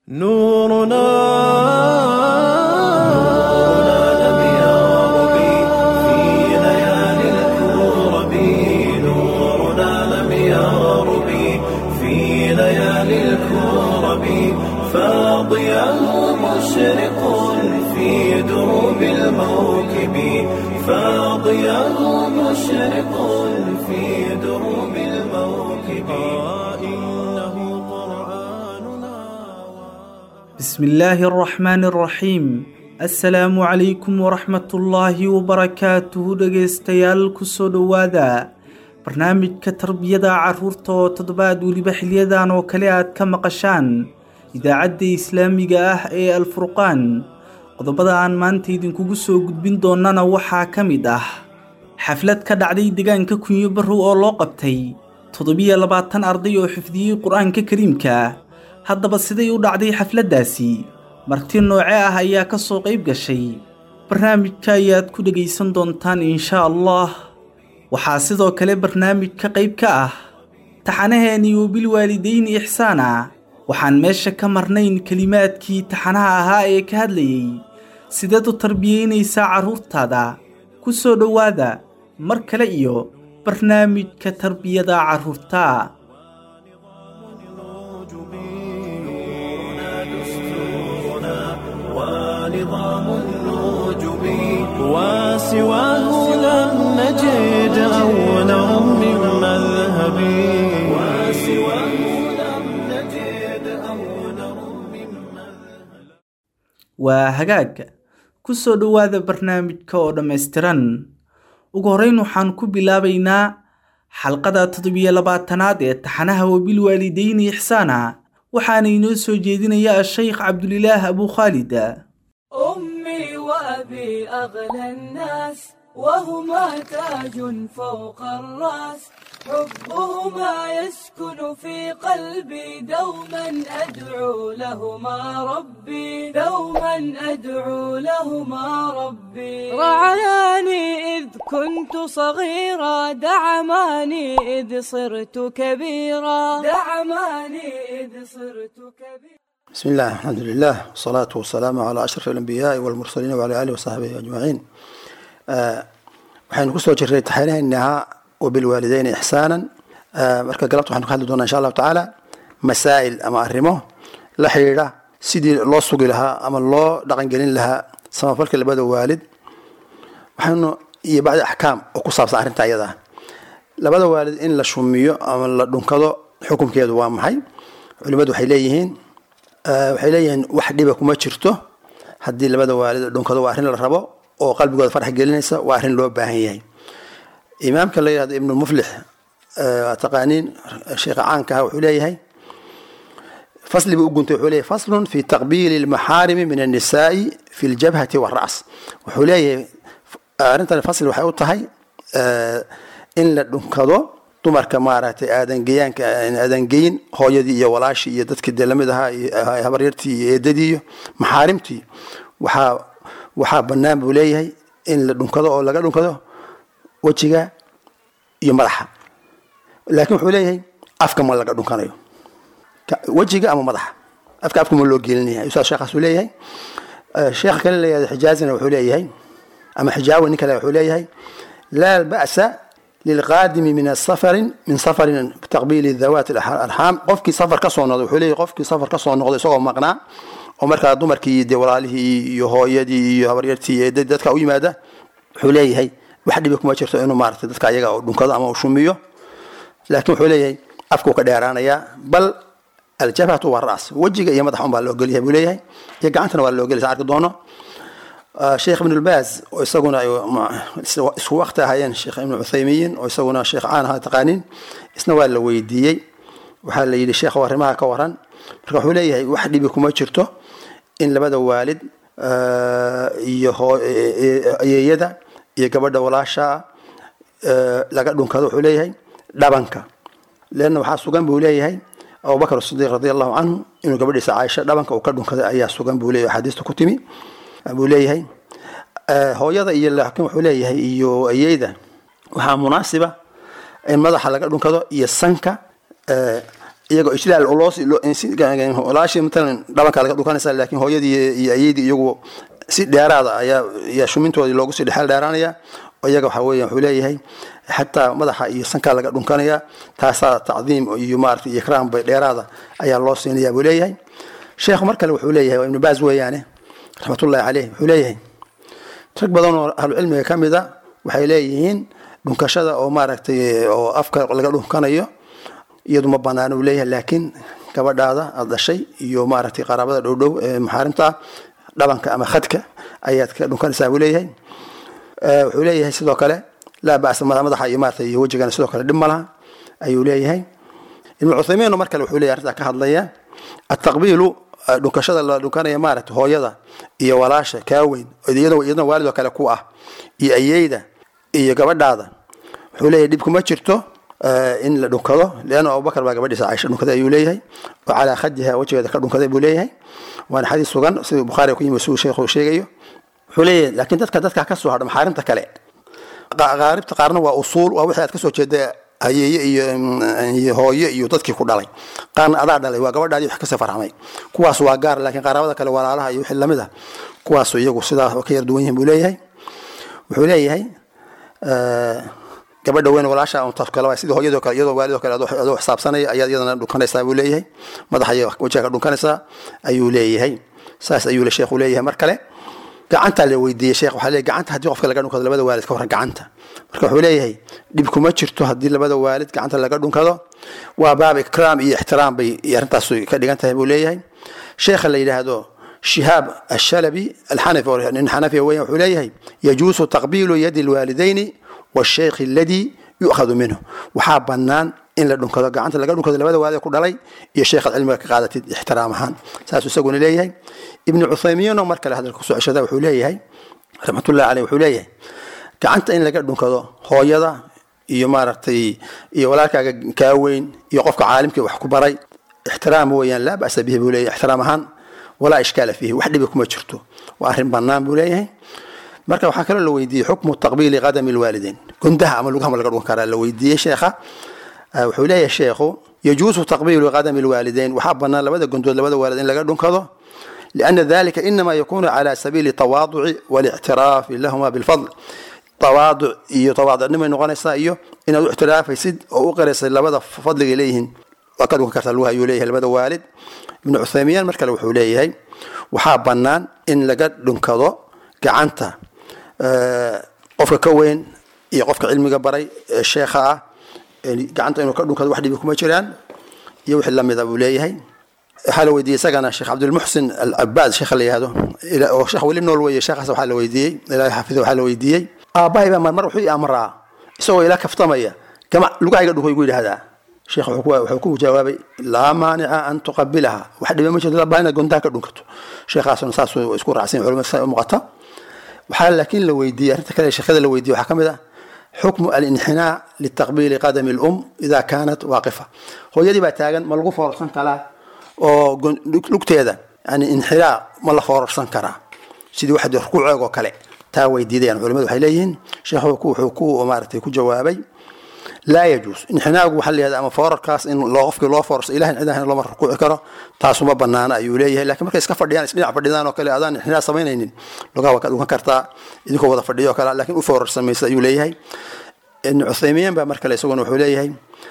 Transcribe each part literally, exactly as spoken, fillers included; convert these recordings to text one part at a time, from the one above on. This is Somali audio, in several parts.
نورنا لم يغرب في ليالي الكرب نورنا لم يغرب في ليالي الكرب فاضياه مشرق في دروب الموكب فاضياه مشرق في دروب الموكب إنه قرآننا. بسم الله الرحمن الرحيم. السلام عليكم ورحمة الله وبركاته. dhegeystayaal kusoo dhawaada barnaamijka tarbiyada caruurta oo toddobaad waliba xiliyadan oo kale aad ka maqashaan idaacadda islaamiga ah ee Al-Furqaan. qodobada aan maanta idinkugu soo gudbin doonana waxaa ka mid ah xaflad ka dhacday deegaanka Kunyo Barrow oo loo qabtay toddobiyo labaatan arday oo xifdiyay Qur'aanka Kariimka. haddaba siday u dhacday xafladaasi marti nooce ah ayaa ka soo qayb gashay barnaamijka ayaad ku dhageysan doontaan insha Allah. waxaa sidoo kale barnaamijka qayb ka ah taxanaheeni iyo bil waalideyni ihsaana. waxaan meesha ka marnayn kalimaadkii taxanaha ahaa ee ka hadlayay sidaad u tarbiyeynaysaa caruurtaada. ku soo dhawaada mar kale iyo barnaamijka tarbiyada caruurta. ونظام النجوم وسواه لم نجد أولا من مذهب وسواه لم نجد أولا من مذهب. waa hagaag ku soo dhawaada barnaamijka oo dhammaystiran. ugu horeyn waxaan ku bilaabaynaa xalqada toddobiyo labaatanaad ee taxanaha wabil waalideyni ihsaana. waxaana inoo soo jeedinayaa Sheikh Cabdulilaah Abu Khalid. أمي وأبي أغلى الناس وهما تاج فوق الرأس حبهما يسكن في قلبي دوما أدعو لهما ربي دوما أدعو لهما ربي رعاني إذ كنت صغيرا دعماني إذ صرت كبيرا دعماني إذ صرت كبيرا. بسم الله الحمد لله والصلاة والسلام على أشرف الأنبياء والمرسلين وعلى آله وصحبه أجمعين. waxaynu ku soo jirnay taxanaynaa wabilwaalideen ihsaanan. marka galabta waxaan ka hadli doonaa insha Allah taala masaa'il ama arrimo la xiriira sidii loo sugi lahaa ama loo dhaqan gelin lahaa samafalka labada waalid. waxaanu iyo bacdi ahkaam oo ku saabsan arrinta ayada labada waalid in la shumiyo ama la dhunkado xukunkeedu waa maxay. culimadu waxay leeyihiin waxay leeyihiin wax dhiba kuma jirto haddii labada waalid dhunkado waa arrin la rabo oo qalbigooda farx gelinaysa waa arrin loo baahan yahay. imaamka la yiraahdo ibn muflix taqaaniin sheekh caanka ah wuxuu leeyahay fasli buu guntay wuxuu leeyahay faslun fi taqbil al maharim min an nisa'i fi al jabhati wal ra's. wuxuu leeyahay arrintan fasli waxay u tahay in la dhunkado dumarka maaragtay aadan geeyanka aadan geeyin hooyadii iyo walaashii iyo dadkii deelamid ahaa iyo habaryartii iyo eedadii iyo maxaarimtii waxaa waxaa bannaan buu leeyahay in la dhunkado oo laga dhunkado wajiga iyo madaxa. laakiin wuxuu leeyahay afka ma laga dhunkanayo wajiga ama madaxa afka afka ma loo gelinaya ustaad sheekhaas uu leeyahay. sheekh kale leeyahay xijaazina wuxuu leeyahay ama xijaawi nin kale wuxuu leeyahay laa ba'sa للقادم من السفر من سفر تقبيل الذوات الارحام. qofkii safar ka soo noqday wuxuu leeyahay qofkii safar ka soo noqday isagoo maqnaa oo markaa dumarkii iyo walaalihii iyo hooyadii iyo habaryartii iyo dadka u yimaada wuxuu leeyahay wax dhib kuma jirto inuu maartay dadka ayaga oo dhunkado ama uu shumiyo. laakiin wuxuu leeyahay afku ka dheeraanaya bal aljabhatu waraas wajiga iyo madaxa baa loo geliyaa buu leeyahay iyo gacantana waa loo geliyaa arki doono. sheekh ibn al-Baz oo isaguna isku waqti ahayeen sheekh ibn Uthaymin oo isaguna sheekh aan ahaa taqaaniin isna waa la weydiiyay waxaa la yiri sheekh warimaha ka waran. marka wuxuu leeyahay wax dhib kuma jirto in labada waalid iyo ayeeyada iyo gabadha walaasha laga dhunkado. wuxuu leeyahay dhabanka leena waxa sugan buu leeyahay Abu Bakr as-Siddiq radiyallahu anhu inuu gabadhiisa Aisha dhabanka uu ka dhunkaday ayaa sugan buu leeyahay xadiistu ku timi buu leeyahay. hooyada iyo laakiin wuxuu leeyahay iyo ayeeyada waxaa munaasiba in madaxa laga dhunkado iyo sanka iyagoo ijlaal loos walaashii matalan dhabanka laga dhukanaysa laakiin hooyadii iyo ayeedii iyagu si dheeraada ayaa ya shumintoodii loogu sii dhexal dheeraanaya iyaga waxa weeyaan wuxuu leeyahay xataa madaxa iyo sanka laga dhunkanaya taasaa tacdiim iyo maaragtay ikraam bay dheeraada ayaa loo siinayaa buu leeyahay sheekhu mar kale wuxuu leeyahay ibn baaz weeyaane raxmatullaahi caleyh wuxuu leeyahay rag badan oo ahlu cilmiga ka mid a waxay leeyihiin dhunkashada oo maaragtay oo afka laga dhunkanayo iyadu ma banaana uu leeyahay laakiin gabadhaada aad dhashay iyo maaragtay qaraabada dhowdhow ee maxaarimta dhabanka ama khadka ayaad ka dhunkanaysaa buu leeyahay wuxuu leeyahay sidoo kale laa ba'sa madaxa iyo maaragtay iyo wejigana sidoo kale dhib ma laha ayuu leeyahay ibnu cuthaymiin mar kale wuxuu leeyahay arrintaa ka hadlaya ataqbiilu dhunkashada la dhunkanaya maaragtay hooyada iyo walaasha kaa weyn iyadoo iyadoo waalidoo kale ku ah iyo ayeyda iyo gabadhaada wuxuu leeyahay dhib kuma jirto in la dhunkado leana abubakar baa gabadhiisa caaisha dhunkaday ayuu leeyahay oo calaa khadiha wajigeeda ka dhunkaday buu leeyahay waana xadiis sugan sida bukhaari ku yimid siduu sheekhu sheegayo wuxuu leeyahay laakiin dadka dadka ka soo hadha maxaarimta kale qaaribta qaarna waa usuul waa wixii aad ka soo jeeday ayeeye iyo hooyo iyo dadkii ku dhalay qaarna adaa dhalay waa gabadhaadii wax ka soo farxamay kuwaas waa gaar laakiin qaraabada kale walaalaha iyo wixii lamid ah kuwaas iyagu sidaa ka yar duwan yihiin buu leeyahay wuxuu leeyahay gabadha weyn walaasha oo taas kale sidii hooyadoo kale iyadoo waalidoo kale adoo xisaabsanaya ayaa iyadana dhunkanaysaa buu leeyahay madaxa iyo wajiga ka dhunkanaysaa ayuu leeyahay saas ayuu le sheekhu leeyahay mar kale gacanta la weydiiyay sheekh waxa leeyahay gacanta hadii qofka laga dhunkado labada waalid ka waran gacanta marka wuxuu leeyahay dib kuma jirto hadii labada waalid gacanta laga dhunkado waa baab ikraam iyo ixtiraam bay arintaas ka dhigan tahay buu leeyahay sheekh la yiraahdo شهاب الشلبي الحنفي الحنفي wuxuu leeyahay يجوز تقبيل يد الوالدين والشيخ الذي يؤخذ منه waxaa banaan in la dhunkado gacanta laga dhunkado labada waalid ku dhalay iyo sheekh cilmiga ka qaadatay ixtiraam ahaan saas isaguna leeyahay ibn Uthaymeen marka la hadalku soo ceshada wuxuu leeyahay raxmatullaahi alayhi wuxuu leeyahay gacanta in laga dhunkado hooyada iyo maaragtay iyo walaalkaaga ka weyn iyo qofka caalimka wax ku baray ixtiraam weeyaan la ba'sa bihi buu leeyahay ixtiraam ahaan wala ishkaala fihi wax dhib kuma jirto waa arrin banaan buu leeyahay marka waxa kale la weydiiyay xukmu taqbiil qadam alwalidain kundaha ama lugaha laga dhukan kara la weydiiyay sheekha wuxuu leeyahay sheekhu يجوز تقبيل قدم الوالدين وحبنا لبدا قندود لبدا والدين لقى دنكدو لأن ذلك إنما يكون على سبيل التواضع والاعتراف لهما بالفضل تواضع إيو تواضع إنما نغنيسا إيو إنه اعتراف يسد أو قرص لبدا فضل إليهن وقد كرتلوها إليه لبدا والد ابن عثيمين مركل وحوليه وحابنا إن لقى دنكدو قعنتا أه قفك كوين إيو قفك علمي قبري الشيخة gacanta inuu ka dhunkado wax dhib kuma jiraan iyo wixii la mid ah buu leeyahay waxa la weydiiyay sagana sheekh Abdul Muhsin Al-Abbad sheekh la yiraahdo ila oo sheekh wali nool weeyay sheekhaas waxa la weydiiyay ilaahay xafido waxa la weydiiyay aabahay baa mar mar wuxuu amraa isagoo ila kaftamaya kama lugayga dhunkay ugu yiraahdaa sheekh wuxuu ku jawaabay la maani'a an tuqabbilaha wax dhib ma jirto baana gontaa ka dhunkato sheekhaasna saas uu isku raacsan culimada muuqata waxa laakiin la weydiiyay arinta kale sheekhada la weydiiyay waxa kamid ah حكم الانحناء للتقبيل قدم الأم إذا كانت واقفة هو يدي بتاعن ملقو فرصان كلا أو لقطة يعني انحناء ملا فرصان كرا سيد واحد ركوع أو كلا تاوي ديدي يعني علماء حليين شيخ حكو حكو ومارتي كو جوابي لا يجوز انحناء وحل هذا أما فرق كاس إن الله غفك الله فرص إله إذا هن الله ركوع كرا تاسو بنانا يوليه لكن مركز كفر ديان اسمع فرديان وكلا أذان انحناء سمينين لقوا وكذا كرتا إذا كوا فرديان وكلا لكن أفرص سميس يوليه إن عثيمين بمركز يسوون وحليه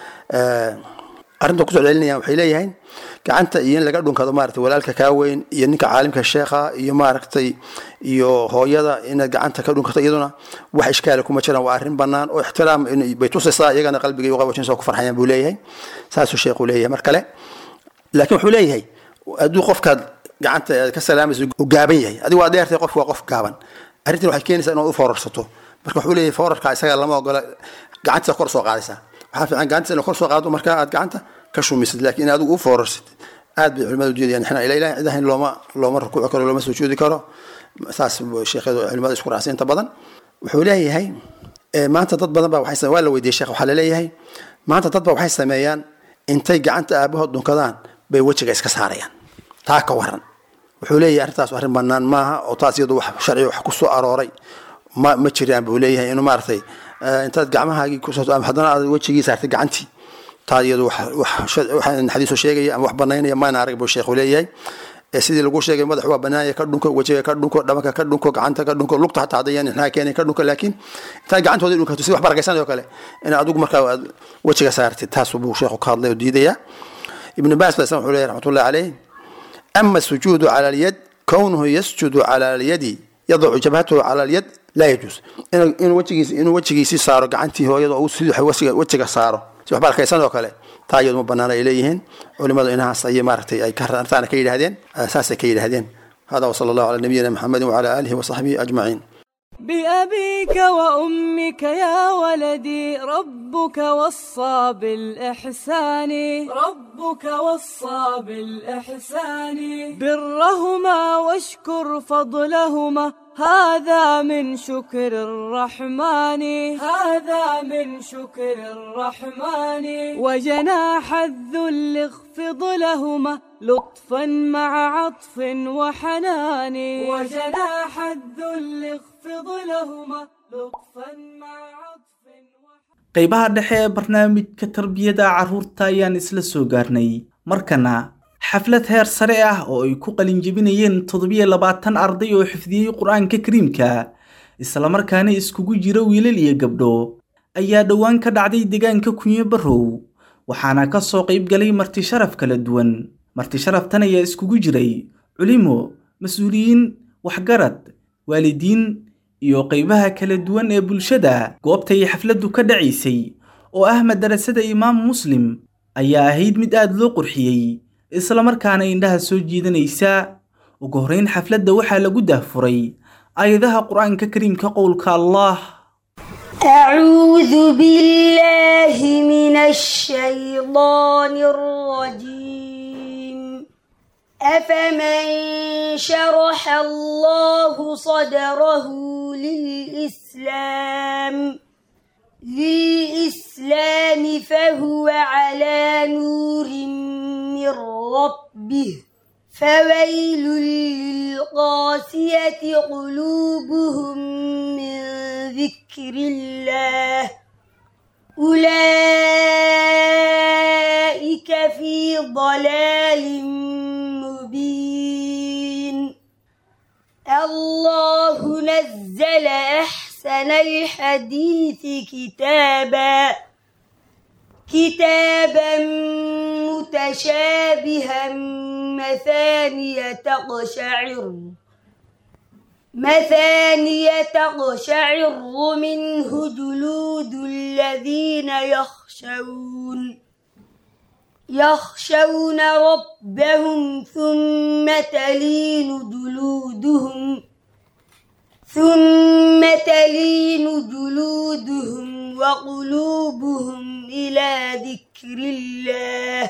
أرنتو كسر علني وحليه كعنت ين لقدون كذا مارت ولا الكاوين ينك عالم كالشيخة يماركتي يو هويدا إن قعنت كذون كذا يدنا وحش كالكم مثلا وعرين بنان واحترام إن بيتوسع يجنا قلبي يوقع وشين سوق فرحان بوليه ساسو الشيخ وليه مركله لكن حليه أدو قف كذا قعنت كسلام وجابيه أدو وادير تقف وقف جابن أريد الواحد كين سأنو فرصته marka wuxuu leeyahay foorarka isaga lama ogola gacanta kor soo qaadaysa waxa fiican gacanta in kor soo qaado marka aad gacanta ka shumisid laakiin aad u foorarsid aad bay culimadu jeediyaan xina ila ilaahay ciidahan looma looma rukuuc karo looma sujuudi karo saas sheekadu culimadu isku raacsan inta badan wuxuu leeyahay maanta dad badan baa waxay waa la weydiiyay sheekh waxa la leeyahay maanta dad baa waxay sameeyaan intay gacanta aabahood dhunkadaan bay wajiga iska saarayaan taa ka waran wuxuu leeyahay arrintaas arrin banaan maaha oo taas iyadu wax sharci wax ku soo arooray ما ما تشريان بوليه إنه مارتي أنت جمعها كي كوسات أم حضنا وجهي صارت جعنتي taayadu wax waxaan xadiiso sheegaya ama wax banaynaya ma ana arag buu sheekhu leeyahay sidii lagu sheegay madax waa banaaya ka dhunko wajiga ka dhunko dhabanka ka dhunko gacanta ka dhunko lugta hataa hadayaan inaa keenay ka dhunko laakiin intaa gacantooda dhunkato si wax barakaysan oo kale in adigu markaa wajiga saartid taas buu sheekhu ka hadlay oo diidaya ibn Baas baa wuxuu leeyahay raxmatullahi alayhi amma sujuudu ala al-yad kawnuhu yasjudu ala al-yad yad'u jabhatahu ala al-yad la yajuz in wajigiisa in wajigiisa saaro gacantii hooyada oo sidii wajiga wajiga saaro si wax barakaysan oo kale taayadu ma banaana ilayhin culimadu inaas ay maartay ay ka raartaan ka yiraahdeen asaas ka yiraahdeen hada wa sallallahu ala nabiyyina muhammad wa ala alihi wa sahbihi ajma'in بأبيك وأمك يا ولدي ربك وصى بالإحسان ربك وصى بالإحسان برهما واشكر فضلهما هذا من شكر الرحمن هذا من شكر الرحمن وجناح الذل اخفض لهما لطفا مع عطف وحنان وجناح الذل اخفض لهما لطفا مع عطف وحنان qaybaha dhexe ee barnaamijka tarbiyada carruurta ayaan isla soo gaarnay markana xaflad heer sare ah oo ay ku qalin jebinayeen toddoba iyo labaatan arday oo xifdiyay quraanka kariimka isla markaana iskugu jira wiilal iyo gabdho ayaa dhawaan ka dhacday deegaanka Kunyo Barow waxaana ka soo qayb galay marti sharaf kala duwan marti sharaftan ayaa iskugu jiray culimo mas'uuliyiin waxgarad waalidiin iyo qaybaha kala duwan ee bulshada goobta ay xafladu ka dhacaysay oo ah madrasada Imaam Muslim ayaa ahayd mid aad loo qurxiyay isla markaana indhaha soo jiidanaysa ugu horeyn xafladda waxaa lagu daahfuray aayadaha quraanka kariimka qowlka Allah أعوذ بالله من الشيطان الرجيم أفمن شرح الله صدره للإسلام للإسلام فهو على نور من ربه فويل للقاسية قلوبهم من ذكر الله أولئك في ضلال مبين الله نزل أحسن الحديث كتابا كتابا متشابها مثانية تقشعر مثانية تقشعر منه جلود الذين يخشون يخشون ربهم ثم تلين جلودهم ثم تلين جلودهم وقلوبهم إلى ذكر الله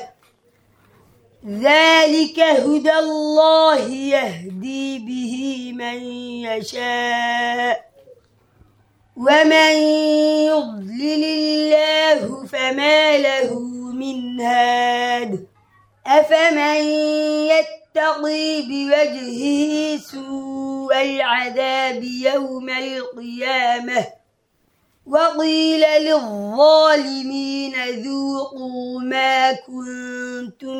ذلك هدى الله يهدي به من يشاء ومن يضلل الله فما له من هاد أفمن يتقي بوجهه سوء العذاب يوم القيامة وقيل للظالمين ذوقوا ما كنتم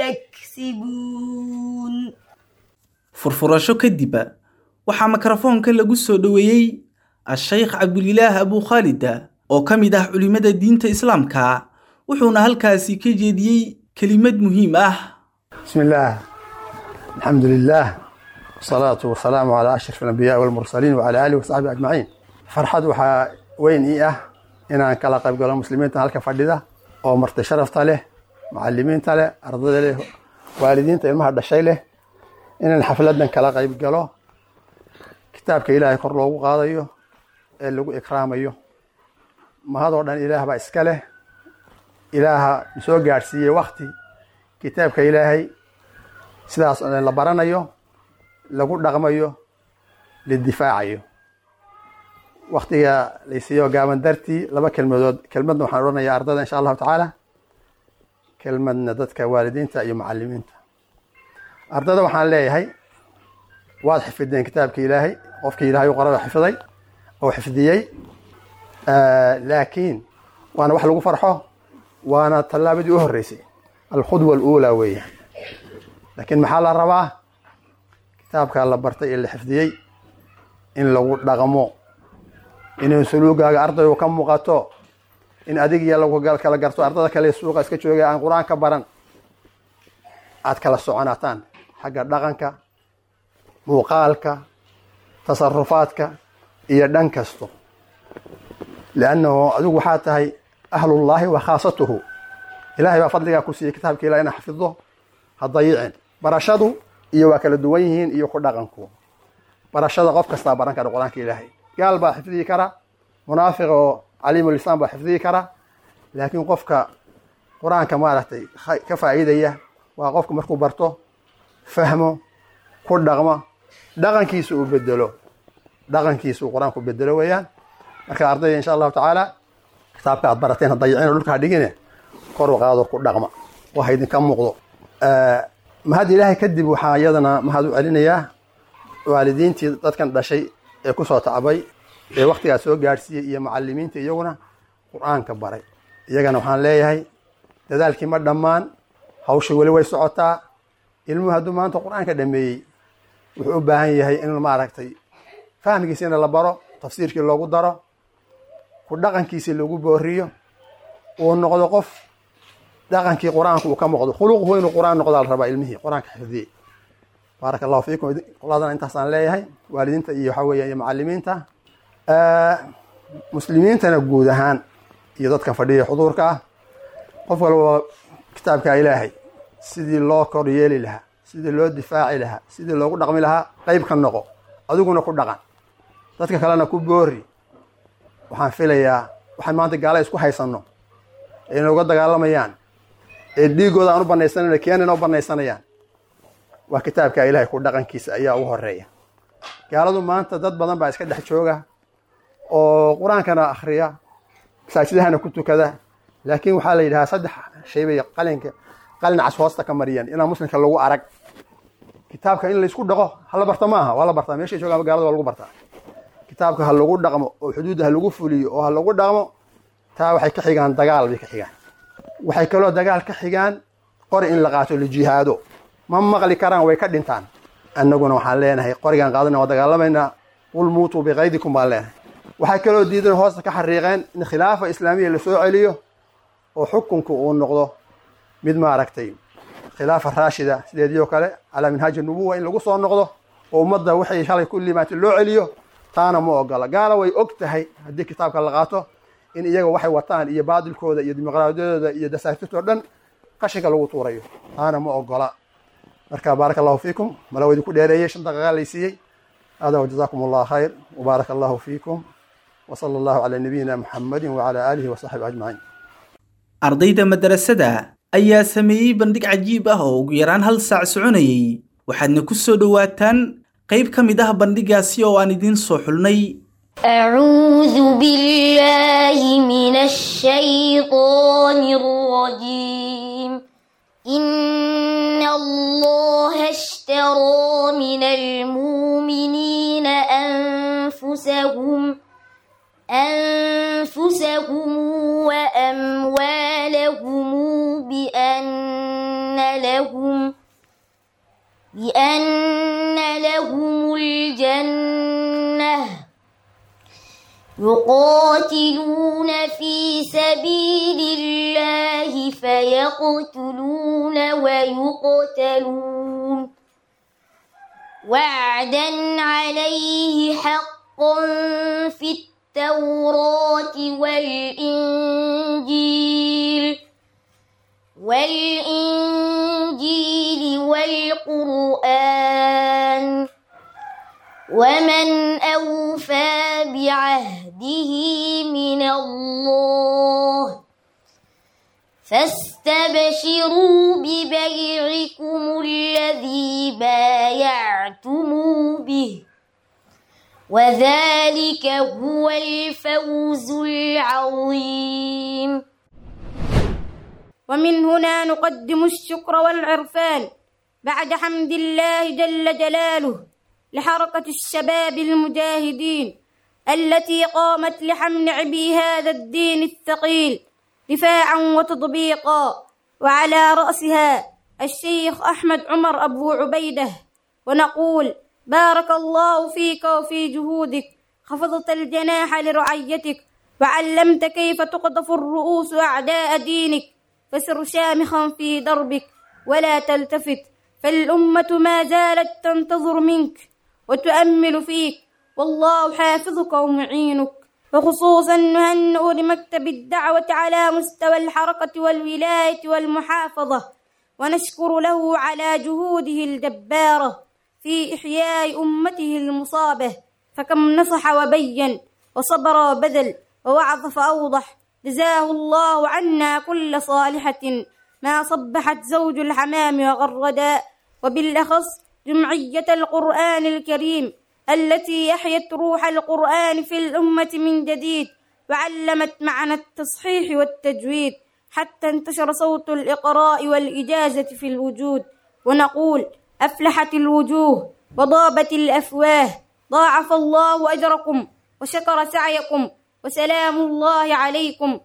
تكسبون furfurasho kadib waxaa mikrofoonka lagu soo dhaweeyay Sheikh Abdulilah Abu Khalid oo kamid ah culimada diinta Islaamka wuxuuna halkaasi ka jeediyay kelimad muhiim ah bismillah alhamdulillah salatu wassalamu ala ashrafil anbiya wal mursalin wa ala alihi wa sahbihi ajma'in farxad waxa weyn ii ah inaan kala qayb galo muslimiinta halka fadhida oo marti sharafta leh macallimiinta leh ardayda leh waalidiinta ilmaha dhashay leh inaan xafladan kala qayb galo kitaabka Ilaahay kor loogu qaadayo ee lagu ikraamayo mahadoo dhan Ilaahay baa iska leh Ilaaha soo gaarsiiyay waqti kitaabka Ilaahay sidaas la baranayo lagu dhaqmayo la difaacayo waqtiga laysiyo gaaban dartii laba kelmadood kelmadna waxaan oranayaa ardayda insha Allah taala kelmadna dadka waalidiinta iyo macallimiinta ardayda waxaan leeyahay waad xifdeen kitaabka Ilaahay qofkii Ilaahay uu qarada xifday oo xifdiyay laakiin waana wax lagu farxo وانا تلابدي أهرسي الخطوة الأولى ويا لكن محل الرباه كتابك الله برتي اللي حفظي إن لو رقمو إن سلوكا أرضي وكم مقاطو إن أديك يلا وقال كلا قرطو أرضي كلا السوق اسكتشوجي عن قرآن كبران عاد كلا السعناتان حق رقمك موقالك تصرفاتك إيا دنكستو لأنه أدوك حتى أهل الله وخاصته إلهي بفضلك كسي كتابك إلى أن حفظه هضيعين برشادو إيا وكال الدوينين إيا خدقنكو برشاد قف كستا برانك القرآنك إلهي قال بحفظي كرا منافق عليم اللسان بحفظي كرا لكن قفك قرآنك مالتي كفائدية وقفك مركو برتو فهمه خدقمه دقنكيسو بدلو دقنكيسو قرآنك بدلو ويان marka ardayda insha Allah ta'ala kitaabka aad barateen hadayeen dhulka dhigine kor u qaado ku dhaqma waxa idin ka muuqdo ee mahad ilaahay kadib waxa iyadana mahad u celinayaa waalidiintii dadkan dhashay ee ku soo tacbay ee waqtiga soo gaarsiiyay iyo macallimiinta iyaguna quraanka baray iyagana waxaan leeyahay dadaalkii ma dhamaan hawsha wali way socotaa ilmuhu haduu maanta quraanka dhameeyay wuxuu u baahan yahay in ma aragtay fahamkiisina la baro tafsiirkii loogu daro ku dhaqankiisa lagu booriyo oo noqdo qof dhaqankii quraanka uu ka muuqdo khuluquhu inuu quraan noqdo la rabaa ilmihi quraanka xifdiye barakallahu fiikum qoladan intaas aan leeyahay waalidiinta iyo waxa weeye iyo macallimiinta ee muslimiintana guud ahaan iyo dadka fadhiya xuduurka qof walba kitaabka ilaahay sidii loo kor yeeli lahaa sidii loo difaaci lahaa sidii loogu dhaqmi lahaa qayb ka noqo adiguna ku dhaqan dadka kalena ku boori waxaan filayaa waxaan maanta gaala isku haysano ee nooga dagaalamayaan ee dhiigooda aan u banaysanayna keenana u banaysanayaan waa kitaabka ilaahay ku dhaqankiisa ayaa ugu horeeya gaaladu maanta dad badan baa iska dhex jooga oo quraankana akhriya masaajidahana ku tukada laakiin waxaa la yidhahaa saddex shay bay qalinka qalin cas hoosta ka mariyaan inaa muslimka lagu arag kitaabka in la isku dhaqo hala barta maaha waa la bartaa meesha jooga gaalada waa lagu bartaa kitaabka ha lagu dhaqmo oo xuduudaha lagu fuliyo oo ha lagu dhaqmo taa waxay ka xigaan dagaal bay ka xigaan waxay kaloo dagaal ka xigaan qori in la qaato la jihaado ma maqli karaan way ka dhintaan annaguna waxaan leenahay qorigan qaadana waa dagaalamayna qul muutu biqaydikum baan leenahay waxay kaloo diidan hoosta ka xariiqeen in khilaafa islaamiya la soo celiyo oo xukunku uu noqdo mid ma aragtay khilaafa raashida sideedii kale ala minhaaj nubuwa in lagu soo noqdo oo ummadda waxay shalay kulli maanta loo celiyo taana ma ogola gaala way og tahay haddii kitaabka la qaato in iyaga waxay wataan iyo baadilkooda iyo dimuqraadiyadooda iyo dasaatiirtoo dhan qashinka lagu tuurayo taana ma ogola marka barakallahu fiikum mala wadi ku dheereeyay shan daqiiqo la siiyay hada wa jazakumullahu khayr wa barakallahu fiikum wa sallallahu ala nabiyyina muhammadin wa ala alihi wa sahbihi ajma'in ardayda madrasada ayaa sameeyay bandhig cajiib ah oo ugu yaraan hal saac soconayay waxaadna ku soo dhawaataan qayb ka mid ah bandhigaasi oo aan idin soo xulnay أعوذ بالله من الشيطان الرجيم إن الله اشترى من المؤمنين أنفسهم أنفسهم وأموالهم بأن لهم بأن لهم الجنة يقاتلون في سبيل الله فيقتلون ويقتلون وعدا عليه حقا في التوراة والإنجيل والإنجيل والقرآن ومن أوفى بعهده من الله فاستبشروا ببيعكم الذي بايعتم به وذلك هو الفوز العظيم. ومن هنا نقدم الشكر والعرفان بعد حمد الله جل جلاله لحركة الشباب المجاهدين التي قامت لحمل عبء هذا الدين الثقيل دفاعا وتطبيقا، وعلى رأسها الشيخ أحمد عمر أبو عبيدة. ونقول: بارك الله فيك وفي جهودك، خفضت الجناح لرعيتك، وعلمت كيف تقطف الرؤوس أعداء دينك، فسر شامخا في دربك ولا تلتفت، فالأمة ما زالت تنتظر منك وتؤمل فيك، والله حافظك ومعينك. وخصوصا نهنئ لمكتب الدعوة على مستوى الحركة والولاية والمحافظة، ونشكر له على جهوده الجبارة في إحياء أمته المصابة، فكم نصح وبين وصبر وبذل ووعظ فأوضح، جزاه الله عنا كل صالحة ما صبحت زوج الحمام وغردا، وبالأخص جمعية القرآن الكريم التي أحيت روح القرآن في الأمة من جديد، وعلمت معنى التصحيح والتجويد حتى انتشر صوت الإقراء والإجازة في الوجود. ونقول: أفلحت الوجوه وضابت الأفواه، ضاعف الله أجركم وشكر سعيكم، وسلام الله عليكم.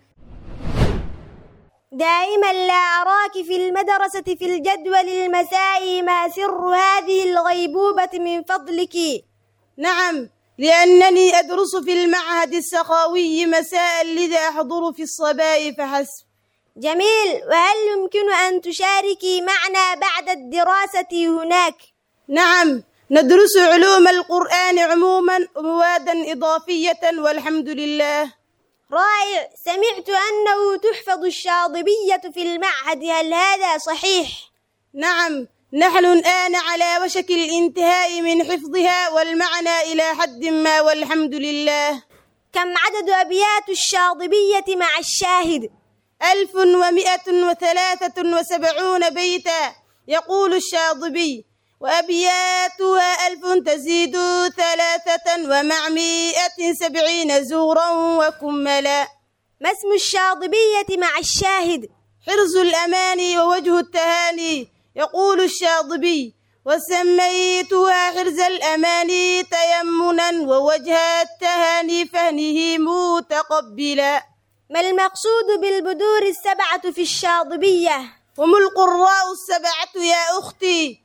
دائما لا أراك في المدرسة في الجدول المسائي، ما سر هذه الغيبوبة من فضلك؟ نعم، لأنني أدرس في المعهد السخاوي مساء، لذا أحضر في الصباح فحسب. جميل. وهل يمكن أن تشاركي معنا بعد الدراسة هناك؟ نعم، ندرس علوم القرآن عموما وموادا إضافية والحمد لله. رائع. سمعت أنه تحفظ الشاطبية في المعهد، هل هذا صحيح؟ نعم، نحن الآن على وشك الانتهاء من حفظها والمعنى إلى حد ما والحمد لله. كم عدد أبيات الشاطبية مع الشاهد؟ ألف ومئة وثلاثة وسبعون بيتا. يقول الشاطبي: وأبياتها ألف تزيد ثلاثة، ومع مئة سبعين زورا وكملا. ما اسم الشاطبية مع الشاهد؟ حرز الأماني ووجه التهاني. يقول الشاطبي: وسميتها حرز الأماني تيمنا، ووجه التهاني فهنه متقبلا. ما المقصود بالبدور السبعة في الشاطبية؟ هم القراء السبعة يا أختي.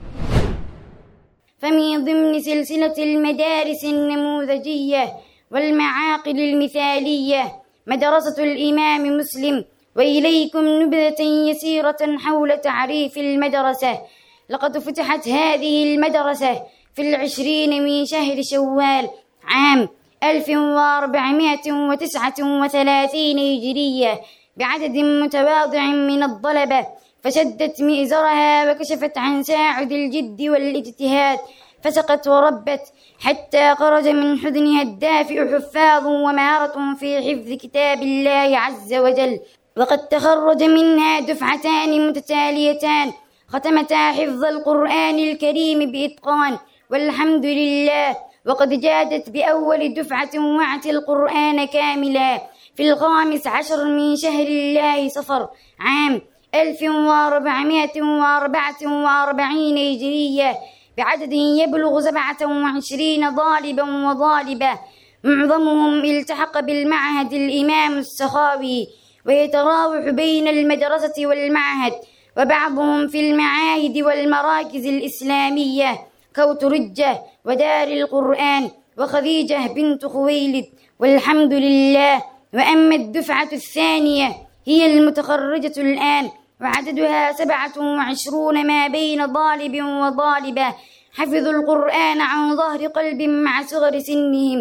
فمن ضمن سلسلة المدارس النموذجية والمعاقل المثالية مدرسة الإمام مسلم، وإليكم نبذة يسيرة حول تعريف المدرسة. لقد فتحت هذه المدرسة في العشرين من شهر شوال عام ألف وأربعمائة وتسعة وثلاثين هجرية بعدد متواضع من الطلبة، فشدت مئزرها وكشفت عن ساعد الجد والاجتهاد، فسقت وربت حتى خرج من حضنها الدافئ حفاظ ومهارة في حفظ كتاب الله عز وجل. وقد تخرج منها دفعتان متتاليتان ختمتا حفظ القرآن الكريم بإتقان والحمد لله، وقد جادت بأول دفعة وعت القرآن كاملا في الخامس عشر من شهر الله صفر عام ألف وأربعمائة وأربعة وأربعين هجرية بعدد يبلغ سبعة وعشرين طالبا وطالبة، معظمهم التحق بالمعهد الإمام السخاوي، ويتراوح بين المدرسة والمعهد، وبعضهم في المعاهد والمراكز الإسلامية كوترجة ودار القرآن وخديجة بنت خويلد والحمد لله. وأما الدفعة الثانية هي المتخرجة الآن، وعددها سبعة وعشرون ما بين طالب وطالبة حفظوا القرآن عن ظهر قلب مع صغر سنهم.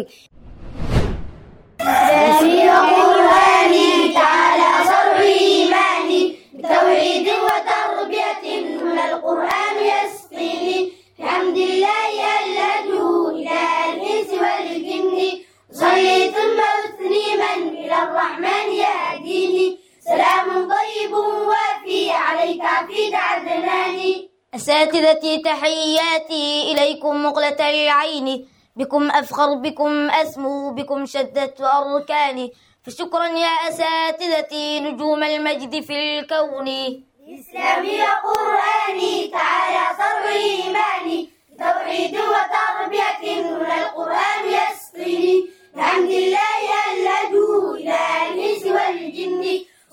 تفسير قرآني تعالى صرح إيماني بتوحيد وتربية من القرآن يسقيني بحمد الله ألجه إلى الإنس والجن صلي ثم تسليما إلى الرحمن يهديني سلام طيب وافي عليك في عدناني. أساتذتي تحياتي إليكم مقلة العين، بكم أفخر بكم أسمو بكم شدت أركاني، فشكرا يا أساتذتي نجوم المجد في الكون. إسلامي قرآني تعالى صرح إيماني توحيد وتربية من القرآن يسقيني بحمد الله ألجه إلى الإنس والجن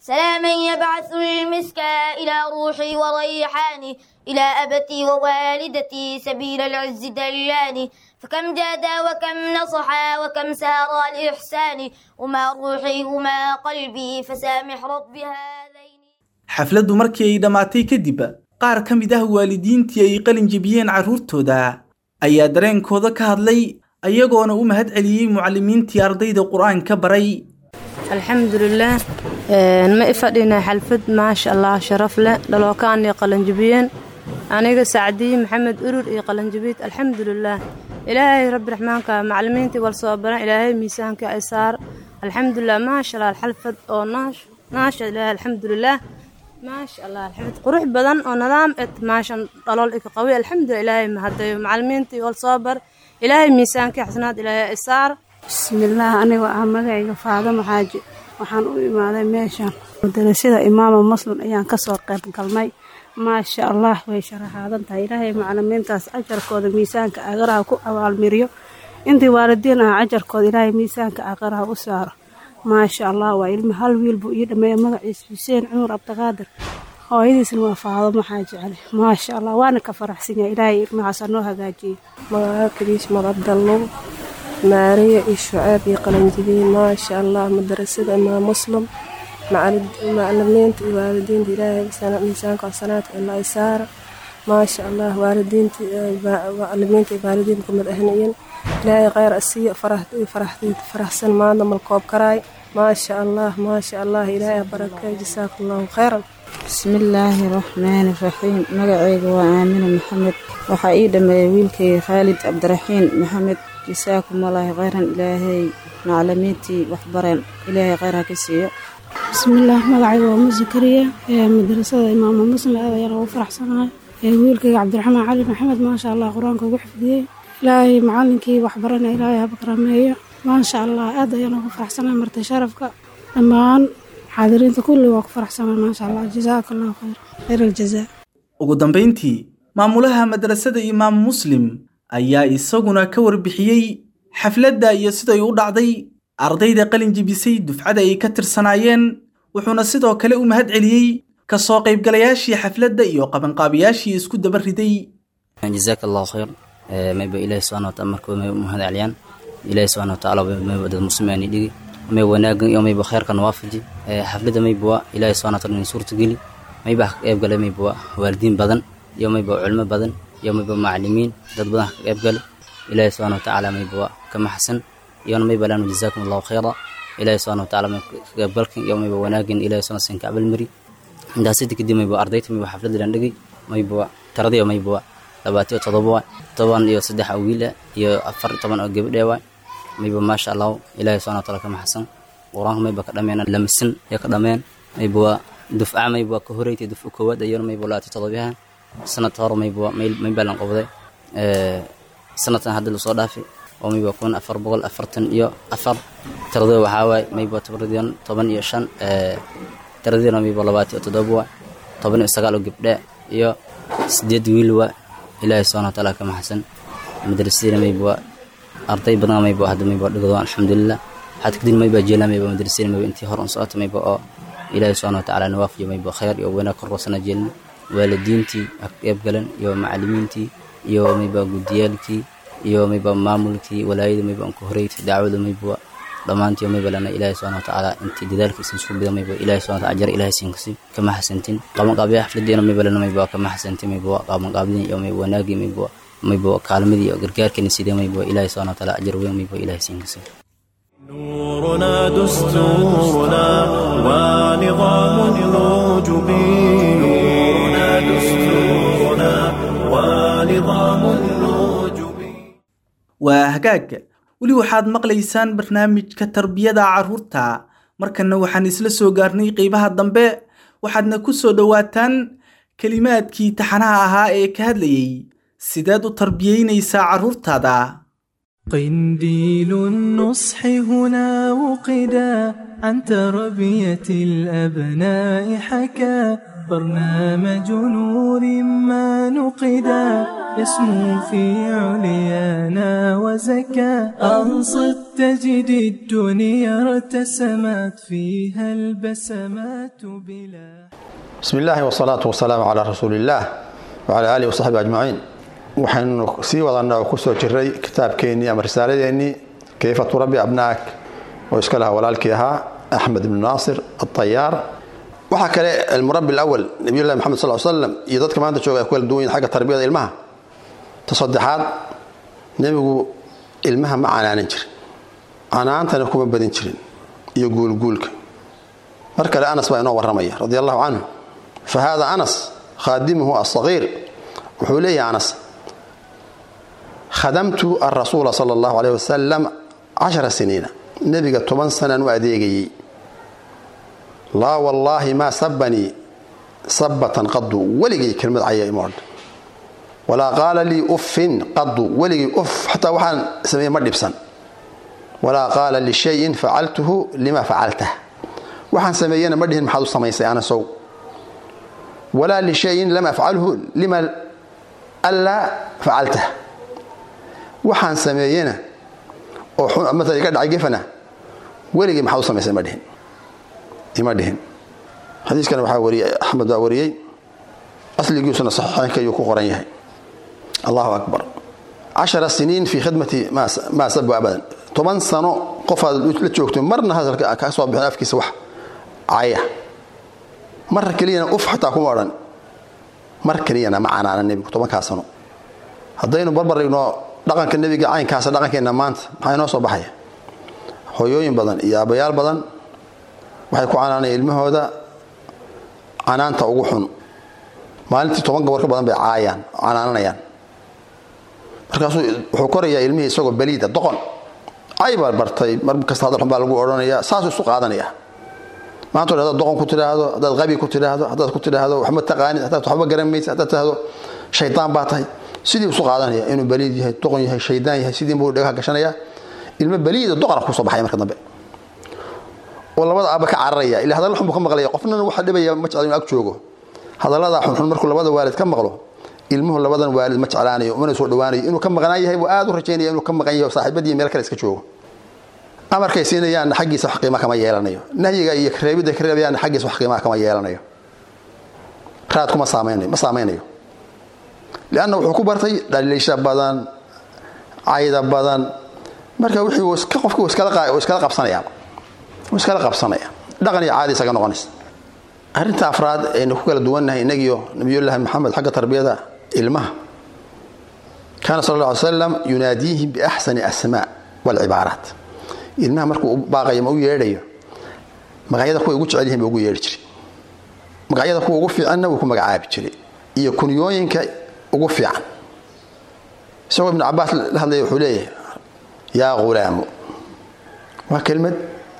سلاما يبعث المسك إلى روحي وريحاني إلى أبتي ووالدتي سبيل العز دلاني فكم جاد وكم نصح وكم سار الإحسان وما روحي وما قلبي فسامح رب هذين. xafladdu markii ay dhamaatay kadib qaar ka mid ah waalidiintii ay qalin jebiyeen carruurtooda ayaa dareenkooda ka hadlay ayagoona u mahad celiyey mucallimiintii ardayda qur-aanka baray. alxamdulilah ma ifadhina xalfad maasha allah sharaf leh dhalookaan iyo qalanjibiyeen aniga sacdiye maxamed urur iyo qalanjibiid alxamdulilah ilaahay rabbi raxmaanka macallimiintii wal soo baran ilaahay miisaanka ay saar alxamdulilah maasha allah xalfad oo naash maasha allah alxamdulilah maasha allah alxamd qurux badan oo nidaam et maashan dhalol ik qawi alxamdulilah ilaahay mahadayo macallimiintii wal soo bar ilaahay miisaanka xasanaad ilaahay ay saar. bismillaah aniga ah magacayga faadamo xaaji waxaan u imaaday meeshan madarasada imaama muslim ayaan ka soo qayb galnay maasha allah way sharaxaadan tahay ilaahay macallimiintaas ajarkooda miisaanka aqraha ku abaalmariyo intii waalidiin ah ajarkooda ilaahay miisaanka aqraha u saaro maasha allah waa ilmo hal wiil buu ii dhameeyay magaciisa xuseen cumar abdiqaadir hooyadiisna waa faadamo xaaji cali maasha allah waana ka faraxsan yahay ilaahay ilmahaas noo hagaajiyay. magaciisa madabdallo maariya iyo shucaab iyo qalanjibiin maasha allah madarasada imaam muslim macallimiinta iyo waalidiinta ilaahay miisaanka sanaadka ilaa ay saara maasha allah waalidiinta macallimiinta iyo waalidiinta kumad ahnayen ilaahay khayr asiiyo faraxsan maanta malkoob karaay maasha allah maasha allah ilaahay barakay jasaakallahu khayran. bismillaahi raxmaani raxiim magacayga waa aamina maxamed waxaa ii dhameeyay wiilkayga khaalid cabdiraxiin maxamed جزاكم الله خيرا إلهي معلميتي وحبرين إلهي خيرها كسية. بسم الله مقعي ومزكرية مدرسة إمام مسلم هذا يرى وفرح سنة ويلك عبد الرحمن علي محمد ما شاء الله قرآنك وحفظيه إلهي معلمك وحبرنا إلهي بكرمية ما شاء الله هذا يرى وفرح سنة مرت شرفك أمان حاضرين كله وفرح سنة ما شاء الله جزاك الله خير خير الجزاء. وقدام بنتي معمولها مدرسة إمام مسلم ayaa isaguna ka warbixiyey xafladda iyo siday u dhacday ardayda qalin jebisay dufcada ay ka tirsanaayeen wuxuuna sidoo kale u mahad celiyey ka soo qaybgalayaashii xafladda iyo qabanqaabiyaashii isku daba riday. jazakallahu khayr mayba ilaahay subhanahu wa ta'ala markuu may mahad celiyaan ilaahay subhanahu wa ta'ala mayba dad muslimiin dhigi may wanaagan iyo mayba khayrkan waafaji xafladda mayba ilaahay subhanahu wa ta'ala in suurta gali mayba qaybgalay mayba waalidiin badan iyo mayba culimo badan يوم يبقى معلمين ضد بدن يبقى إلهي سبحانه وتعالى ما يبقى كما حسن يوم يبقى لنا جزاكم الله خيرا إلهي سبحانه وتعالى ما يبقى يوم يبقى وناجن إلهي سبحانه وتعالى كعب المري عند سيدك دي ما يبقى أرضيت ما يبقى حفلة لندقي ما يبقى ترضي ما يبقى لباتي وتضبوا طبعا يو صدح أويلة يو أفر طبعا أجيب دواء ما يبقى ما شاء الله إلهي سبحانه وتعالى كما حسن وراه ما يبقى كلامين لمسن يقدمين ما يبقى دفعة ما يبقى كهريتي دفع كواد يوم ما يبقى لا تتضبيها سنة هور ما يبغى ما يبغى لنقبضه سنة هذا اللي صادفي وما يبغى يكون أفر بقول أفرتن يو أفر ترضي وحاوي ما يبغى تبردين طبعا يشان ترضينا ما يبغى لباتي وتدبوا طبعا استقالوا جبدة يو سديد ويلوا إلى سبحانه وتعالى كما حسن مدرسين ما يبغى أرطي بدنا ما يبغى هذا ما يبغى لقضاء الحمد لله حتى كدين ما يبغى جيلا ما يبغى مدرسين ما يبغى انتهار أنصات ما يبغى إلى سبحانه وتعالى نوافي ما يبغى خير يومنا كرسنا جيلنا waalidiintii aqeybgalan iyo macallimiintii iyo mayba gudiyaalkii iyo mayba maamulkii walaayada mayba ku horeeyay dacwada mayba dhamaantii mayba lana ilaahay subhanahu wa ta'ala intii dadaalkiisa isku biday mayba ilaahay subhanahu wa ta'ala ajar ilaahay siinkiisi kama xasantin qaban qabiya xafladeena mayba lana mayba kama xasantin mayba qaban qabiyin iyo mayba wanaagi mayba mayba kaalmadii iyo gargaarkani sidee mayba ilaahay subhanahu wa ta'ala ajar weyn mayba ilaahay siinkiisi. نورنا دستورنا ونظام الوجبي نورنا دستورنا ونظام الوجبي. وهجاج ولي waxaad maqlaysaan barnaamijka tarbiyada carruurta markana waxaan isla soo gaarnay qeybaha dambe waxaadna ku soo dhawaataan kalimaadkii taxanaha ahaa ee ka hadlayay sidaad u tarbiyeynaysaa carruurtaada. قنديل النصح هنا وقدا عن تربية الأبناء حكى برنامج نور ما نقدا يسمو في عليانا وزكى أنصت تجد الدنيا ارتسمت فيها البسمات بلا. بسم الله والصلاة والسلام على رسول الله وعلى آله وصحبه أجمعين. وحن سي وضعنا وكسو جري كتاب كيني أم رسالة ديني كيف تربي أبنائك ويسكلها ولالكيها أحمد بن ناصر الطيار. وحكى المربي الأول نبي الله محمد صلى الله عليه وسلم يضد كمان تشوف كل دوين حاجة تربية المها تصدحات نبي المها معنا ننجر أنا أنت نكون بدنجرين يقول قولك مركل أنس بن ورمية رضي الله عنه. فهذا أنس خادمه الصغير وحولي أنس خدمت الرسول صلى الله عليه وسلم عشر سنين نبي قد طبعا سنة وأديقي لا والله ما سبني سبة قد ولقي كلمة عيا إمارد ولا قال لي أف قد ولقي أف حتى وحان سميه مدبسا ولا قال لي شيء فعلته لما فعلته وحان سمينا مدهن محادو سميسي أنا سو ولا لشيء لم أفعله لما ألا فعلته وحان سمينا مثلا يقعد عقفنا ولقي محادو سميسي مدهن يمدهن. حديث كان وحاوري أحمد داوري أصل يقولون صحيحين كي يكون قرنيه. الله أكبر. عشر سنين في خدمة ما ما سبوا أبدا. طبعا سنة قف لتشوكت مرنا هذا كأسوأ بحناف كسوح عيا. مرة كلينا أف حتى كمارن. مرة كلينا معنا النبي طبعا كاسنو. هذين بربر إنه دقن كالنبي عين كاس دقن كنا مانت هاي نص بحية. هيوين بدن يا بيال بدن. waxay ku canaanay ilmahooda canaanta ugu xun maalintii toban goor ka badan bay caayaan canaanayaan markaas wuxuu korayaa ilmihii isagoo baliida doqon ay bar bartay mar kasta hadal xun baa lagu oranayaa saas isu qaadanaya maanta hada doqon ku tiraahdo hada qabi ku tiraahdo hada ku tiraahdo wax ma taqaan hada waxba garanaysa hada taado shaytaan baa tahay sidii isu qaadanaya inuu baliid yahay doqon yahay shaydaan yahay sidii buu dhaga gashanaya ilmo baliida doqon ku soo baxay marka dambe والله أبا كعرية إلا هذا اللحم كم غليه قفنا واحد دبي مجعلين أكتوجه هذا لا ذا حن مركل لبض والد كم غلو المهم لبض والد مجعلاني ومن يسوع دواني إنه كم غنايه هي وآذو رجيني إنه كم غنيه وصاحب بدي ملك الإسكتشوه أمر كيسين يعني حقي سحقي ما كما يالنيه نهي جاي يكرب ده يكرب يعني حقي سحقي ما كما يالنيه خاتكم مساميني مساميني لأنه حكومتي دليل شبادان عايد بدان مركب وحي وسكقف وسكلا وسكلا قبصنا يعني muskala qabsanaya dhaqan iyo caadi isaga noqonaysa arinta afraad ee ku kala duwanahay inagiyo nabiyullaahi maxamed xagga tarbiyada ilmaha kana sallallahu alayhi wasallam yunaadihi bi ahsani asma' wal ibarat ilmaha markuu baaqay ma u yeedhayo magacayada ku ugu jecel yihiin ugu yeedhi jiray magacayada ku ugu fiicanna uu ku magacaabi jiray iyo kunyooyinka ugu fiican isagoo ibn Abbas la hadlay wuxuu leeyahay yaa ghulaam wa kelmad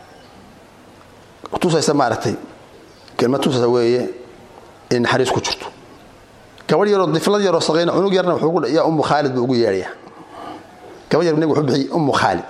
tusaysa maartay kelmad tusaysa weeye in xariis ku jirto gabadh yar oo diflad yar oo saqiina unug yarna wuxuu ku yaa ummu Khalid buu ugu yeeriyaa gabadh yar wuxuu bixi ummu Khalid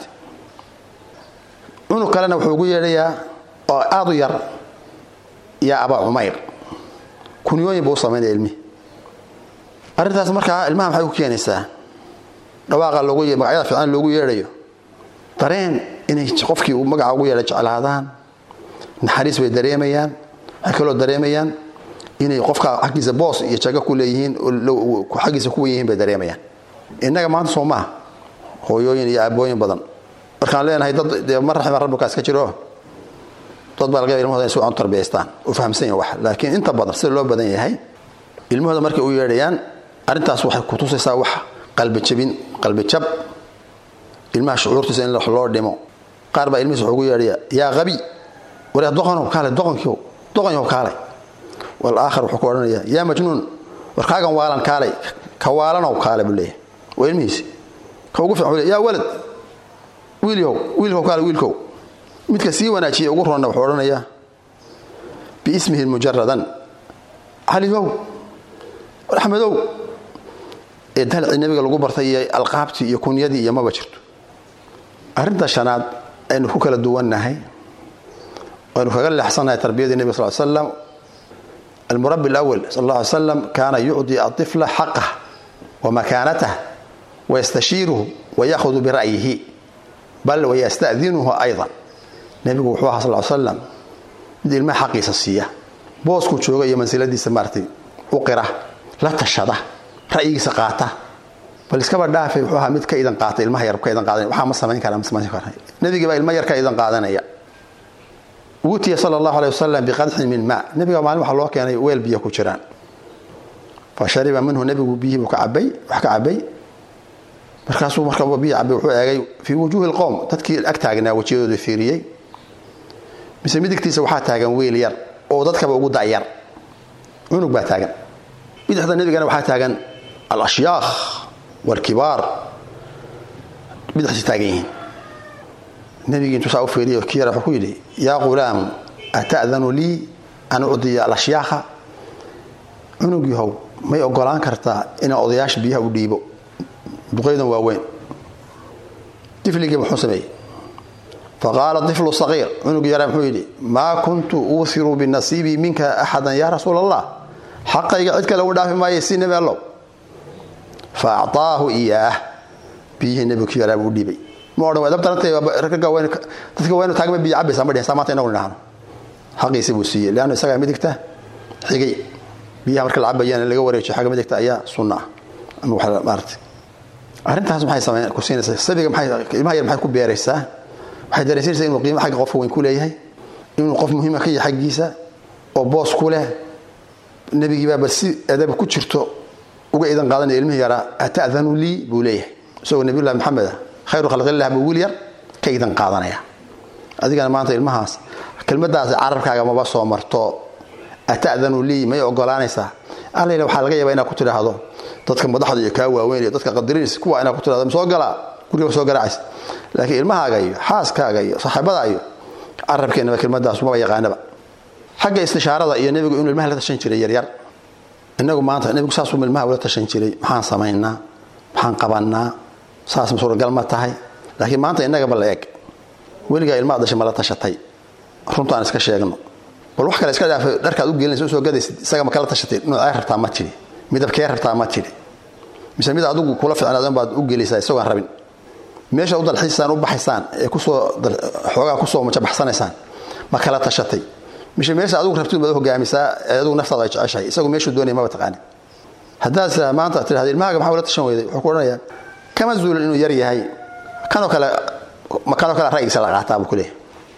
unug kalena wuxuu ugu yeeriyaa oo aad u yar yaa Aba Umayr kunyooyin buu sameeyay ilmi arintaas markaa ilmaha waxay ku keenaysaa dhawaaqa lagu yeeray magacyada fiican lagu yeerayo dareen inay qofkii uu magaca ugu yeeray jeclaadaan naxariis bay dareemayaan waxa kale oo dareemayaan inay qofka xaqiisa boos iyo jaga ku leeyihiin oo xaqiisa ku weeyeen bay dareemayaan inaga maanta Soomaa hooyooyin iyo aabooyin badan markaan leenahay dad marxaba rabbuka iska jiro dad baa laga ilmahooda soo aan tarbiyeystaan oo fahamsan wax laakiin inta badan si loo badan yahay ilmahooda markay u yeedhayaan arintaas waxay ku tusaysaa wax qalbi jabin qalbi jab ilmaha shucuurtiisa in loo dhimo qaar baa ilmihiisa ugu yeedhaya yaa qabi ولا دقنوا كاله دقن كيو دقن يو كاله والآخر وحكوا لنا يا مجنون وركاغن والان كاله كوالنا وكاله بالله ويلميس كوقف يا ولد ويليو ويليو كاله ويلكو midka si wanaajiye ugu roona wuxuu oranayaa باسمه المجردا عليو رحمدو idal nabiga lagu bartay alqaabti iyo kunyadii iyo ma jirto arinta shanaad aynu ku kala duwanahay ونفقل لحسنها تربية النبي صلى الله عليه وسلم المربي الأول صلى الله عليه وسلم كان يعطي الطفل حقه ومكانته ويستشيره ويأخذ برأيه bal wayasta'dinuhu aydan nabigu wuxuu ahaa sallallahu alayhi wasallam mid ilmaha xaqiisa siiya boosku jooga iyo mansiladiisa maartay u qira la tashada ra'yigiisa qaata bal iska badhaafay wuxuu ahaa mid ka idan qaata ilmaha yar ka idan qaadanaya waxa ma samayn kara ma samayn kara nabiga baa ilmaha yar ka idan qaadanaya wuutiya sallallahu alayhi wasallam biqadhin min ma nabiga maalin waxa loo keenay weel biyo ku jiraan fa shariba minhu nabigu bihi ka cabay wax ka cabay markaasuu marka biyo cabay wuxuu eegay fi wujuhil qawm dadkii ag taagnaa wajiyadooda fiiriyay mise midigtiisa waxa taagan weel yar oo dadka ugu daayar unug baa taagan bidixda nabigana waxa taagan al-ashyaakh wal kibar bidixda taagan nabiga intuu saa u fiiriyo kiyara wuxuu yiri ya qulaam ata'dhanu li an udiya al-ashyaakh unug yahow may ogolaan kartaa inaan odayaasha biyaha u dhiibo duqeydan waaweyn tifliga wuxuu sameeyay فقال الطفل الصغير عنق يرى محمد ما كنت أوثر بالنصيب منك أحدا يا رسول الله حقا يقعدك لو دافع ما يسين بالله فأعطاه إياه بيه النبي يرى أبو ديبي ما أردوا إذا بترنت ركعوا وين تذكروا وين تاجم بيعبي سامر سامعتنا ولا نحن حقي سبوسية لأنه سجى مدكته حقي بيه أمرك العب بيان اللي جوا ريش حاجة مدكته أياه صنع أنه حلا مارت أرنت هذا محي سامع كوسين سبيك محي ما هي محي كوبي ريسه waxay dareesaysaa inuu qiimo xaq qof weyn ku leeyahay inuu qof muhiim ah ka yahay xaqiisa oo boos ku leh nabiga baa si adab ku jirto uga idan qaadanay ilmihi yara ata'dhanu li buu leeyahay soo nabiyullah maxamed khayru khalqillah buu wiil yar ka idan qaadanaya adigana maanta ilmahaas kelmadaas carabkaaga ma ba soo marto ata'dhanu li may ogolaanaysaa alla waxa laga yaabaa inaad ku tiraahdo dadka madaxda iyo ka waaweyn iyo dadka qadariis kuwa inaad ku tiraahdo soo gala guriga soo garaacay laakiin ilmahaaga iyo xaaskaaga iyo saaxiibada iyo arabkeena kelmadaas uma yaqaanaba xagga istishaarada iyo nabigu inuu ilmaha la tashan jiray yar yar inagu maanta nabigu saas uu ilmaha la tashan jiray maxaan sameeynaa maxaan qabanaa saas ma suuragal ma tahay laakiin maanta inaga bal eeg weliga ilmaha dashay ma la tashatay runtaan iska sheegno bal wax kale iska dhaaf dharkaad u gelinayso soo gadaysid isaga ma kala tashatay inuu ay rabtaa ma jiri midabkee rabtaa ma jiri mise mid adigu kula ficnaadan baad u gelisay isagoo aan rabin meesha u dalxiisaan u baxaysaan ee ku soo xoogaa ku soo majabaxsanaysaan ma kala tashatay mish meesha adigu rabtid ma hogaamisaa adigu naftaada ay jeceshahay isagu meesha doonay ma taqaan hadaas maanta tiraahdo ilmaaga maxaa wala tashan weeday wuxuu ku oranayaa kama zuul inuu yar yahay kanoo kale ma kanoo kale ra'yigiisa la qaataa buu ku leeyahay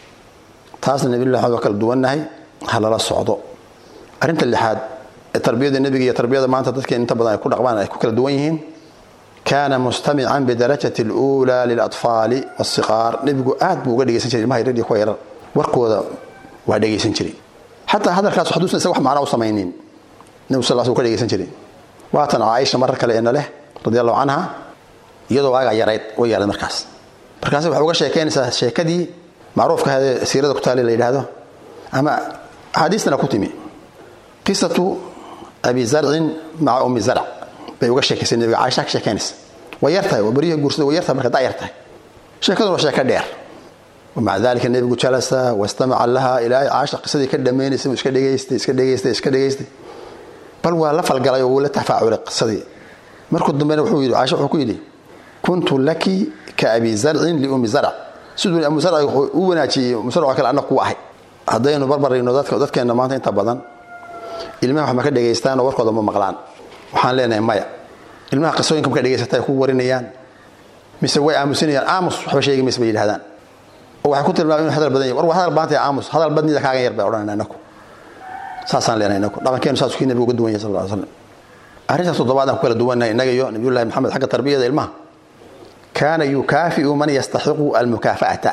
taasna nabiga waxa kala duwanahay halala socdo arinta lixaad ee tarbiyada nabiga iyo tarbiyada maanta dadka inta badan ay ku dhaqmaan ay ku kala duwan yihiin كان مستمعا بدرجة الأولى للأطفال والصغار نبيو آد بو غدي سنجري ما يريد يخوير ورقودا وادغي سنجري حتى هذا الكاس حدوثنا سوى معنا وسمينين نبي صلى الله عليه وسلم سنجري واتنا عائشة مرة كلا إن له رضي الله عنها يدو واقع يريد ويا المركز مركز وحوقا شيكين شيكدي معروف كهذا سيرة كتالي اللي هذا أما حديثنا كتمي قصة أبي زرع مع أم زرع بيوغا شيكسين نبي عايشه شيكانس ويرتاي وبريه غورسده ويرتا marka daayartay sheekadu waa sheeka dheer ومع ذلك النبي جلس واستمع لها الى عاشه قصدي ka dhameynaysa iska dhageystay iska dhageystay iska dhageystay bal waa la falgalay oo la tafaacul qisadi markuu dambeena wuxuu yiri عايشه wuxuu ku yiri kuntu laki ka abi zar'in li ummi zar' sidoo ummi zar' uu wanaajiyay musarro kale anaku ahay hadaynu barbarayno dadka dadkeena maanta inta badan ilmaha wax ma ka dhageystaan oo warkooda ma maqlaan waxaan leenahay maya ilmaha qisooyinka ka dhageysatay ku warinayaan mise way aamusinayaan aamus waxba sheegay mise bay yiraahdaan oo waxa ku tilmaamay hadal badan war hadal baantay aamus hadal badnida kaaga yar bay oranayaan anaku saasaan leenahay anaku dhaqankeenu saas ku nabiga uga duwan yahay sallallahu alayhi wasallam arrintaas toddobaad aan ku kala duwanahay inaga iyo nabiyullaahi maxamed xagga tarbiyada ilmaha kaana yukafi'u man yastahiqu al-mukafa'ata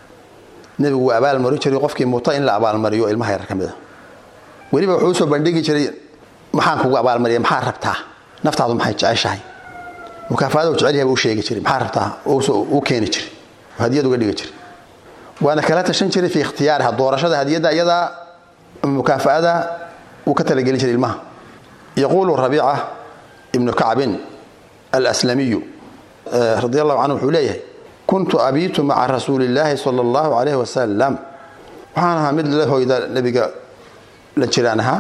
nabigu abaal mari jiray qofkii muuta in la abaal mariyo ilmaha yar kamida waliba wuxuu soo bandhigi jiray maxaan kugu abaal mariyo maxaa rabtaa naftaadu maxay jeceshahay mukaafada uu jecel yahay uu sheegi jiray maxaa rabtaa oo soo uu keeni jiray hadiyad uga dhigi jiray waana kala tashan jiray fi ikhtiyaarha doorashada hadiyada iyada mukaafada uu ka tala gelin jiray ilmaha يقول ربيعة ابن كعب الأسلمي رضي الله عنه حليه كنت أبيت مع رسول الله صلى الله عليه وسلم وحانها مثل له إذا نبي لجرانها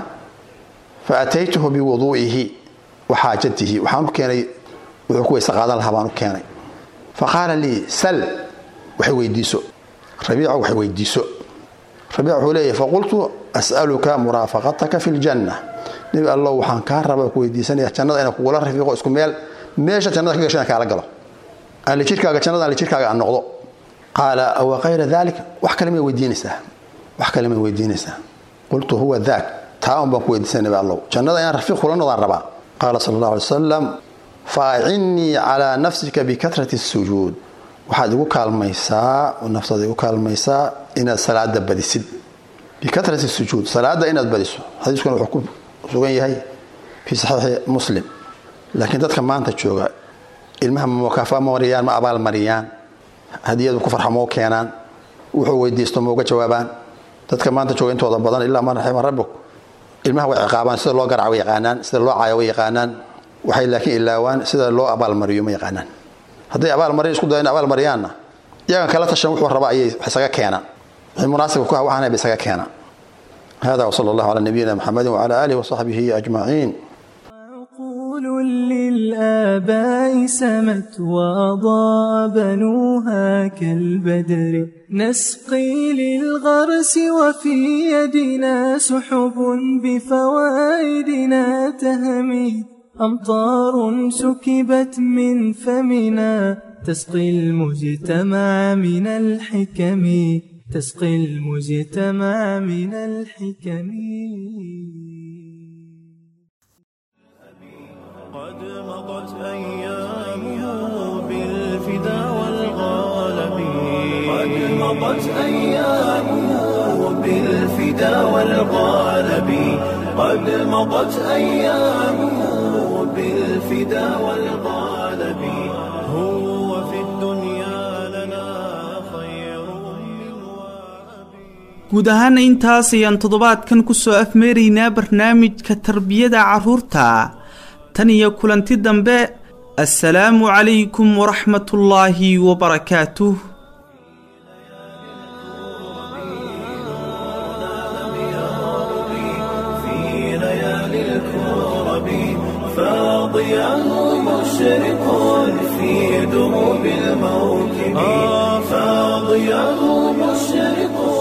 فأتيته بوضوئه وحاجته وحانه كان وحكوه سقادا لها بانه كان فقال لي سل waxay weydiiso rabiica waxay weydiiso rabiica wuxuu leeyahay faqultu as'aluka muraafaqataka fi ljanna nabi allah waxaan kaa rabaa ku weydiisanayaa jannada inaan kugula rafiiqo isku meel meesha jannada ka gashaan kaala galo aan jirkaaga jannada aan jirkaaga aan noqdo qaala aw ghayra dhalik wax kale ma weydiinaysaa wax kale ma weydiinaysaa qultu huwa dhaak taam baan ku weydiisanay allah jannada inaan rafiiq kula noqdaan rabaa qaala sallallahu alayhi wasallam fa'inni ala nafsika bi kathrati as-sujud waxaad ugu kaalmaysaa oo nafsada ugu kaalmaysaa inaad salaada badisid bi kathrati as-sujud salaada inaad badiso hadiiskan wuxuu ku sugan yahay fi sahih muslim laakiin dadka maanta jooga ilmaha mukafa mariyaan ma abaal mariyaan hadiyadu ku farxamo keenaan wuxuu weydiisto mooga jawaabaan dadka maanta jooga intooda badan ilaa man raxima rabbuk ilmaha way ciqaabaan sida loo garaaco yaqaanaan sida loo caayo yaqaanaan waxay laakiin ilaawaan sida loo abaal mariyo ma yaqaanaan haday abaal mariyo isku dayna abaal mariyaana iyaga kala tashan wuxuu rabaa ayay isaga keenaan waxay munaasib ku ah waxaana bay isaga keenaan هذا وصلى الله على نبينا محمد وعلى آله وصحبه أجمعين عقول للآباء سمت وأضاء بنوها كالبدر نسقي للغرس وفي يدنا سحب بفوائدنا تهمي أمطار سكبت من فمنا تسقي المجتمع من الحكم تسقي المجتمع من الحكم قد مضت أيامه بالفدا والغالب قد مضت أيامه بالفدا والغالب قد مضت أيامه بالفدا والغالب هو في الدنيا لنا خير guud ahaana intaas ayaan toddobaadkan ku soo afmeeraynaa barnaamijka tarbiyada carruurta tan iyo kulanti dambe assalaamu calaykum waraxmatullaahi wabarakaatuh فاضياه مشرق في دروب الموكب فاضياه مشرق